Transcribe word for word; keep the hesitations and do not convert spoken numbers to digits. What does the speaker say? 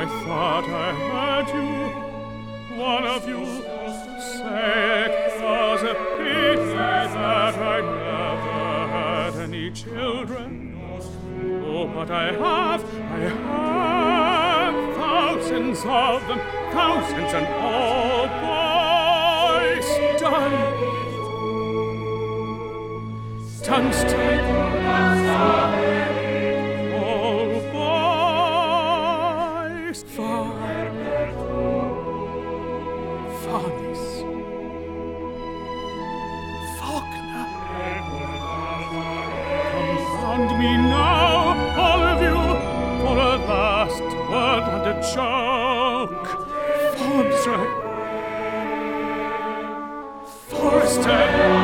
I thought I heard you, one of you, say it was a pity that I never had any children. Oh, but I have, I have thousands of them, thousands and all boys. Done. Done still. All boys. Far. Farnis. Faulkner. Confound me now, all of you, for a last word and a joke. Formsray. Forrester.